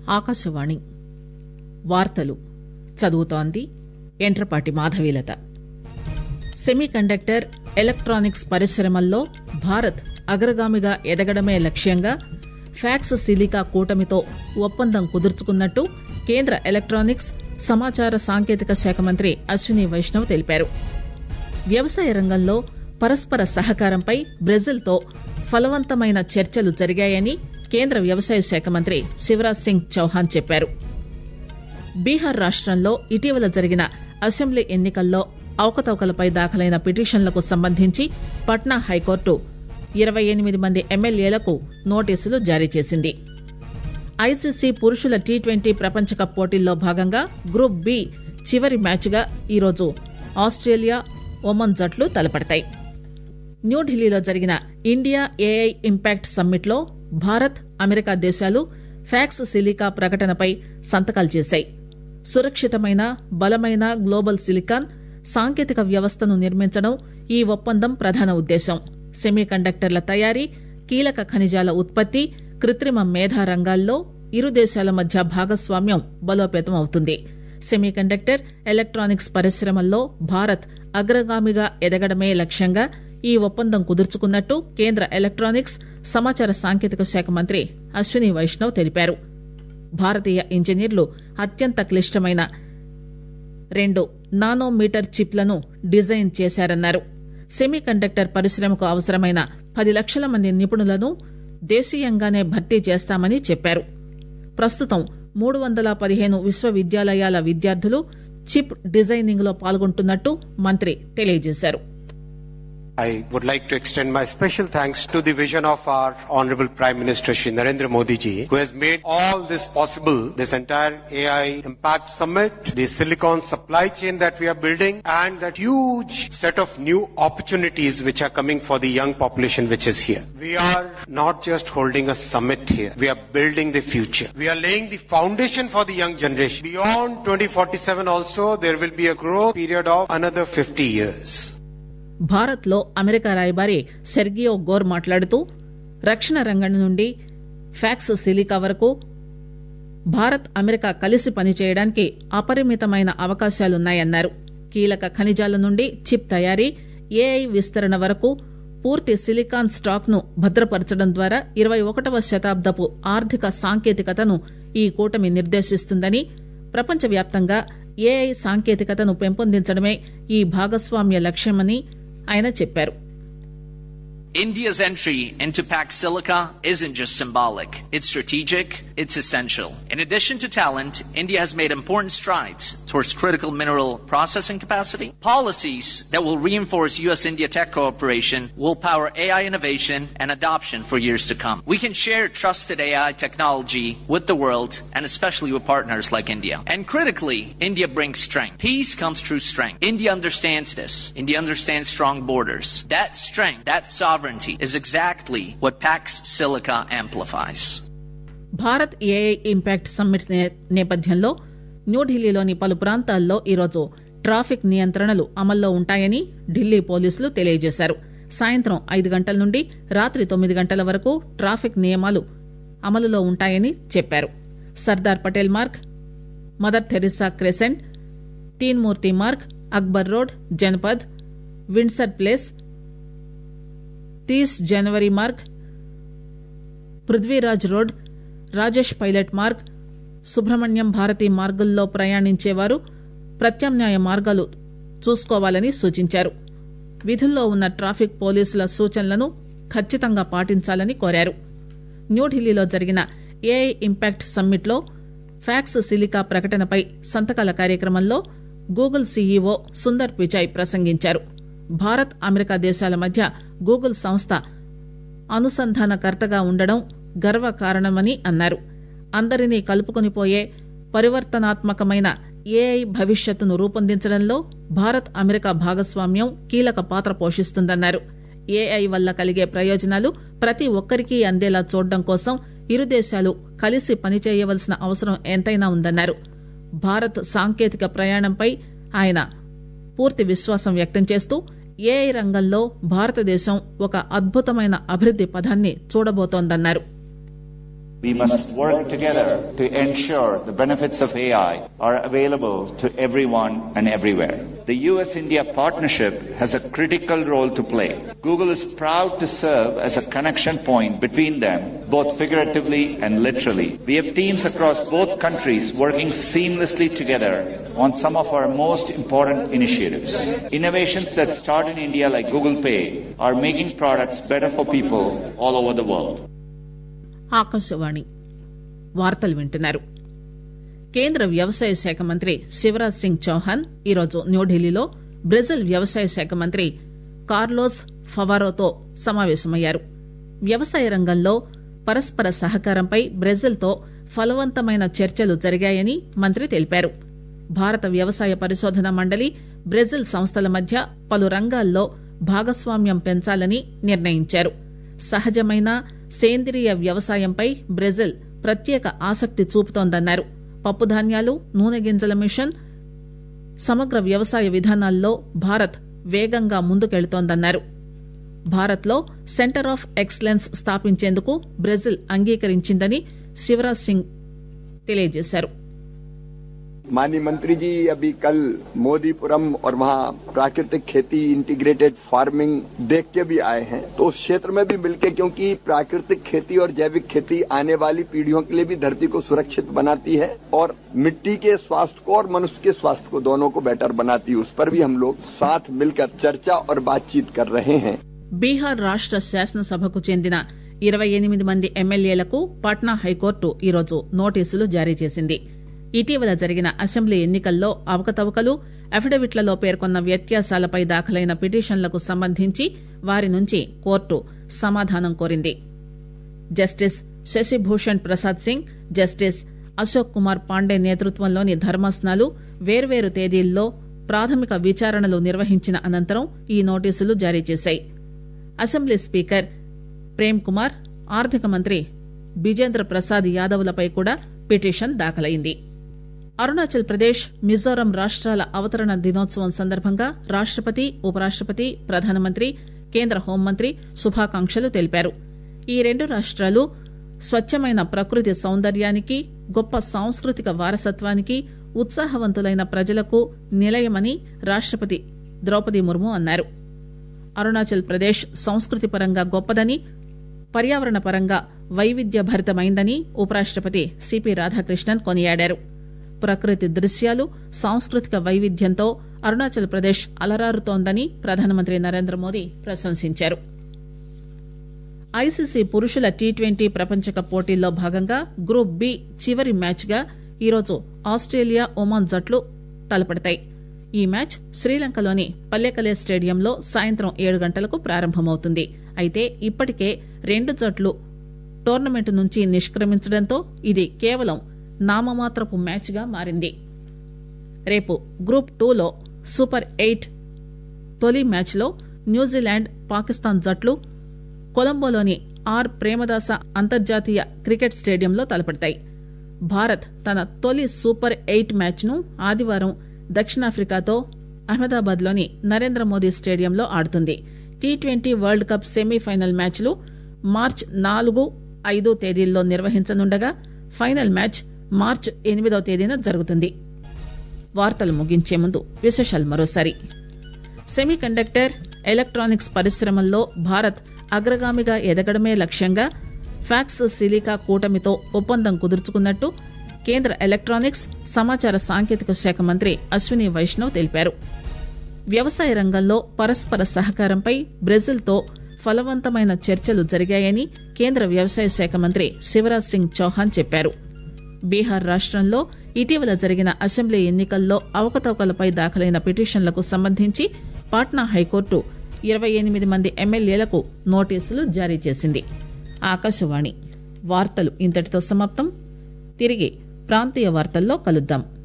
ఆకాశవాణి వార్తలు చదువుతోంది Entrapati Madhavilatha. Semiconductor electronics పరిశ్రమల్లో భారత్ అగ్రగామిగా ఎదగడమే లక్ష్యంగా ఫ్యాక్స్ సిలికా కూటమితో ఒప్పందం కుదుర్చుకున్నట్టు కేంద్ర ఎలక్ట్రానిక్స్ సమాచార సాంకేతిక శాఖ మంత్రి అశ్విని వైష్ణవ్ తెలిపారు. వ్యవసాయ రంగంలో పరస్పర సహకారంపై బ్రెజిల్తో ఫలవంతమైన చర్చలు జరిగాయని కేంద్ర వ్యవసాయ శాఖ మంత్రి శివరాజ్ సింగ్ చౌహాన్ చెప్పారు. బీహార్ రాష్టంలో ఇటీవల జరిగిన అసెంబ్లీ ఎన్నికల్లో అవకతవకలపై దాఖలైన పిటిషన్లకు సంబంధించి పట్నా హైకోర్టు 28 మంది ఎమ్మెల్యేలకు నోటీసులు జారీ చేసింది. ఐసీసీ పురుషుల టీ20 ప్రపంచకప్ పోటీల్లో భాగంగా గ్రూప్ బి చివరి మ్యాచ్గా ఈరోజు ఆస్ట్రేలియా ఒమన్ జట్లు తలపడతాయి. న్యూఢిల్లీలో జరిగిన ఇండియా ఏఐ ఇంపాక్ట్ సమ్మిట్లో భారత్, అమెరికా దేశాలు ఫ్యాక్స్ సిలికా ప్రకటనపై సంతకాలు చేశాయి. సురక్షితమైన, బలమైన గ్లోబల్ సిలికాన్ సాంకేతిక వ్యవస్థను నిర్మించడం ఈ ఒప్పందం ప్రధాన ఉద్దేశం. సెమీకండక్టర్ల తయారీ, కీలక ఖనిజాల ఉత్పత్తి, కృత్రిమ మేధా రంగాల్లో ఇరు దేశాల మధ్య భాగస్వామ్యం బలోపేతం అవుతుంది. సెమీకండక్టర్ ఎలక్ట్రానిక్స్ పరిశ్రమల్లో భారత్ అగ్రగామిగా ఎదగడమే లక్ష్యంగా ఈ ఒప్పందం కుదుర్చుకున్నట్టు కేంద్ర ఎలక్ట్రానిక్స్ సమాచార సాంకేతిక శాఖ మంత్రి అశ్విని వైష్ణవ్ తెలిపారు. భారతీయ ఇంజనీర్లు అత్యంత క్లిష్టమైన 2 నానోమీటర్ చిప్లను డిజైన్ చేశారన్నారు. సెమీకండక్టర్ పరిశ్రమకు అవసరమైన 10 లక్షల మంది నిపుణులను దేశీయంగానే భర్తీ చేస్తామని చెప్పారు. ప్రస్తుతం 315 విశ్వవిద్యాలయాల విద్యార్థులు చిప్ డిజైనింగ్ లో పాల్గొంటున్నట్టు మంత్రి తెలియజేశారు. I would like to extend my special thanks to the vision of our Honorable Prime Minister Shri Narendra Modi ji, who has made all this possible, this entire AI Impact Summit, the silicon supply chain that we are building, and that huge set of new opportunities which are coming for the young population which is here. We are not just holding a summit here, we are building the future. We are laying the foundation for the young generation. Beyond 2047 also, there will be a growth period of another 50 years. Bharat లో America రాయబారి Sergio Gor మాట్లాడుతూ రక్షణ రంగం నుండి fax silica వరకు Bharat, America కలిసి పనిచేయడానికి అపరిమితమైన అవకాశాలున్నాయన్నారు. కీలక ఖనిజాల నుండి చిప్ తయారీ, ఏఐ విస్తరణ వరకు పూర్తి సిలికాన్ స్టాక్ ను భద్రపరచడం ద్వారా 21వ శతాబ్దపు ఆర్థిక సాంకేతికతను ఈ కూటమి నిర్దేశిస్తుందని, ప్రపంచవ్యాప్తంగా ఏఐ సాంకేతికతను పెంపొందించడమే ఈ భాగస్వామ్య లక్ష్యమని ఆయన చెప్పారు. India's entry into Pax Silica isn't just symbolic. It's strategic. It's essential. In addition to talent, India has made important strides towards critical mineral processing capacity. Policies that will reinforce U.S.-India tech cooperation will power AI innovation and adoption for years to come. We can share trusted AI technology with the world and especially with partners like India. And critically, India brings strength. Peace comes through strength. India understands this. India understands strong borders. That strength, that sovereignty is exactly what Pax Silica amplifies. Bharat AI impact summit నేపథ్యంలో న్యూఢిల్లీలోని పలు ప్రాంతాల్లో ఈరోజు traffic నియంత్రణలు అమల్లో ఉంటాయని ఢిల్లీ పోలీసులు తెలియజేశారు. సాయంత్రం 5 గంటల నుండి రాత్రి 9 గంటల వరకు ట్రాఫిక్ నియమాలు అమలులో ఉంటాయని చెప్పారు. Sardar Patel Marg, Mother Teresa Crescent, Teen Murti Marg, Akbar road, Janpath, Windsor place, 30 జనవరి మార్గ్, పృథ్వీరాజ్ రోడ్, రాజేష్ పైలట్ మార్గ్, సుబ్రహ్మణ్యం భారతి మార్గుల్లో ప్రయాణించేవారు ప్రత్యామ్నాయ మార్గాలు చూసుకోవాలని సూచించారు. విధుల్లో ఉన్న ట్రాఫిక్ పోలీసుల సూచనలను ఖచ్చితంగా పాటించాలని కోరారు. న్యూఢిల్లీలో జరిగిన ఏఐ ఇంపాక్ట్ సమ్మిట్లో ఫ్యాక్స్ సిలికా ప్రకటనపై సంతకాల కార్యక్రమంలో గూగుల్ సీఈఓ సుందర్ పిచాయ్ ప్రసంగించారు. భారత్, అమెరికా దేశాల మధ్య గూగుల్ సంస్థ అనుసంధానకర్తగా ఉండడం గర్వకారణమని అన్నారు. అందరినీ కలుపుకొనిపోయే పరివర్తనాత్మకమైన ఏఐ భవిష్యత్తును రూపొందించడంలో భారత్, అమెరికా భాగస్వామ్యం కీలక పాత్ర పోషిస్తుందన్నారు. ఏఐ వల్ల కలిగే ప్రయోజనాలు ప్రతి ఒక్కరికీ అందేలా చూడడం కోసం ఇరు దేశాలు కలిసి పనిచేయవలసిన అవసరం ఎంతైనా ఉందన్నారు. భారత్ సాంకేతిక ప్రయాణంపై ఆయన పూర్తి విశ్వాసం వ్యక్తం చేస్తూ ఏఐ రంగంలో భారతదేశం ఒక అద్భుతమైన అభివృద్ది పథాన్ని చూడబోతోందన్నారు. We must work together to ensure the benefits of AI are available to everyone and everywhere. The US-India partnership has a critical role to play. Google is proud to serve as a connection point between them, both figuratively and literally. We have teams across both countries working seamlessly together on some of our most important initiatives. Innovations that start in India like Google Pay are making products better for people all over the world. Akashvani వార్తలు వింటున్నారు. కేంద్ర వ్యవసాయ శాఖ మంత్రి శివరాజ్ సింగ్ చౌహాన్ ఈరోజు న్యూఢిల్లీలో Brazil వ్యవసాయ శాఖ మంత్రి కార్లోస్ ఫవారోతో సమావేశమయ్యారు. వ్యవసాయ రంగంలో పరస్పర సహకారంపై బ్రెజిల్తో ఫలవంతమైన చర్చలు జరిగాయని మంత్రి తెలిపారు. భారత వ్యవసాయ పరిశోధన మండలి బ్రెజిల్ సంస్థల మధ్య పలు రంగాల్లో భాగస్వామ్యం పెంచాలని నిర్ణయించారు. సహజమైన సేంద్రియ వ్యవసాయంపై బ్రెజిల్ ప్రత్యేక ఆసక్తి చూపుతోందన్నారు. పప్పుధాన్యాలు, నూనె గింజల మిషన్, సమగ్ర వ్యవసాయ విధానాల్లో భారత్ వేగంగా ముందుకెళుతోందన్నారు. భారత్లో సెంటర్ ఆఫ్ ఎక్సలెన్స్ స్థాపించేందుకు బ్రెజిల్ అంగీకరించిందని శివరాజ్ సింగ్ తెలియజేశారు. माननीय मंत्री जी अभी कल मोदीपुरम और वहाँ प्राकृतिक खेती इंटीग्रेटेड फार्मिंग देख के भी आए हैं, तो उस क्षेत्र में भी मिलके, क्योंकि प्राकृतिक खेती और जैविक खेती आने वाली पीढ़ियों के लिए भी धरती को सुरक्षित बनाती है और मिट्टी के स्वास्थ्य को और मनुष्य के स्वास्थ्य को दोनों को बेटर बनाती है, उस पर भी हम लोग साथ मिलकर चर्चा और बातचीत कर रहे हैं. బీహార్ రాష్ట శాసనసభకు చెందిన 28 మంది ఎమ్మెల్యేలకు పాట్నా హైకోర్టు ఈరోజు నోటీసులు జారీ చేసింది. ఇటీవల జరిగిన అసెంబ్లీ ఎన్నికల్లో అవకతవకలు, అఫిడవిట్లలో పేర్కొన్న వ్యత్యాసాలపై దాఖలైన పిటిషన్లకు సంబంధించి వారి నుంచి కోర్టు సమాధానం కోరింది. జస్టిస్ శశిభూషణ్ ప్రసాద్ సింగ్, జస్టిస్ అశోక్ కుమార్ పాండే నేతృత్వంలోని ధర్మాసనాలు వేర్వేరు తేదీల్లో ప్రాథమిక విచారణలు నిర్వహించిన అనంతరం ఈ నోటీసులు జారీ చేశాయి. అసెంబ్లీ స్పీకర్ ప్రేమ్ కుమార్, ఆర్థిక మంత్రి బిజేంద్ర ప్రసాద్ యాదవ్లపై కూడా పిటిషన్ దాఖలైంది. అరుణాచల్ ప్రదేశ్, మిజోరం రాష్ట్రాల అవతరణ దినోత్సవం సందర్భంగా రాష్టపతి, ఉపరాష్టపతి, ప్రధానమంత్రి, కేంద్ర హోంమంత్రి శుభాకాంక్షలు తెలిపారు. ఈ రెండు రాష్ట్రాలు స్వచ్ఛమైన ప్రకృతి సౌందర్యానికి, గొప్ప సాంస్కృతిక వారసత్వానికి, ఉత్సాహవంతులైన ప్రజలకు నిలయమని రాష్టపతి ద్రౌపది ముర్ము అన్నారు. అరుణాచల్ ప్రదేశ్ సంస్కృతిపరంగా గొప్పదని, పర్యావరణ పరంగా వైవిధ్యభరితమైందని ఉపరాష్టపతి సిపి రాధాకృష్ణన్ కొనియాడారు. ప్రకృతి దృశ్యాలు, సాంస్కృతిక వైవిధ్యంతో అరుణాచల్ ప్రదేశ్ అలరారుతోందని ప్రధానమంత్రి నరేంద్ర మోదీ ప్రశంసించారు. ఐసీసీ పురుషుల టీ20 ప్రపంచకప్ పోటీల్లో భాగంగా గ్రూప్ బి చివరి మ్యాచ్ గా ఈరోజు ఆస్ట్రేలియా, ఒమాన్ జట్లు తలపడతాయి. ఈ మ్యాచ్ శ్రీలంకలోని పల్లెకలే స్టేడియంలో సాయంత్రం 7 గంటలకు ప్రారంభమవుతుంది. అయితే ఇప్పటికే రెండు జట్లు టోర్నమెంట్ నుంచి నిష్క్రమించడంతో ఇది కేవలం నామమాత్రపు మ్యాచ్ గా మారింది. రేపు గ్రూప్ 2లో సూపర్ 8 తొలి మ్యాచ్ లో న్యూజిలాండ్, పాకిస్తాన్ జట్లు కొలంబోలోని ఆర్ ప్రేమదాస అంతర్జాతీయ క్రికెట్ స్టేడియంలో తలపడతాయి. భారత్ తన తొలి సూపర్ 8 మ్యాచ్ ను ఆదివారం దక్షిణాఫ్రికాతో అహ్మదాబాద్ లోని నరేంద్ర మోదీ స్టేడియంలో ఆడుతుంది. టీ20 వరల్డ్ కప్ సెమీఫైనల్ మ్యాచ్లు మార్చి 4, 5 తేదీల్లో నిర్వహించనుండగా ఫైనల్ మ్యాచ్ మార్చి 8వ తేదీన జరుగుతుంది. వార్తలు ముగించే ముందు విశేషాలు మరోసారి. సెమీకండక్టర్, ఎలక్ట్రానిక్స్ పరిశ్రమల్లో భారత్ అగ్రగామిగా ఎదగడమే లక్ష్యంగా ఫ్యాక్స్ సిలికా కూటమితో ఒప్పందం కుదుర్చుకున్నట్టు కేంద్ర ఎలక్ట్రానిక్స్, సమాచార సాంకేతిక శాఖ మంత్రి అశ్విని వైష్ణవ్ తెలిపారు. వ్యవసాయ రంగంలో పరస్పర సహకారంపై బ్రెజిల్తో ఫలవంతమైన చర్చలు జరిగాయని కేంద్ర వ్యవసాయ శాఖ మంత్రి శివరాజ్ సింగ్ చౌహాన్ చెప్పారు. బీహార్ రాష్టంలో ఇటీవల జరిగిన అసెంబ్లీ ఎన్నికల్లో అవకతవకలపై దాఖలైన పిటిషన్లకు సంబంధించి పాట్నా హైకోర్టు 28 మంది ఎమ్మెల్యేలకు నోటీసులు జారీ చేసింది. ఆకాశవాణి వార్తలు ఇంతటితో సమాప్తం. తిరిగి ప్రాంతీయ వార్తల్లో కలుద్దాం.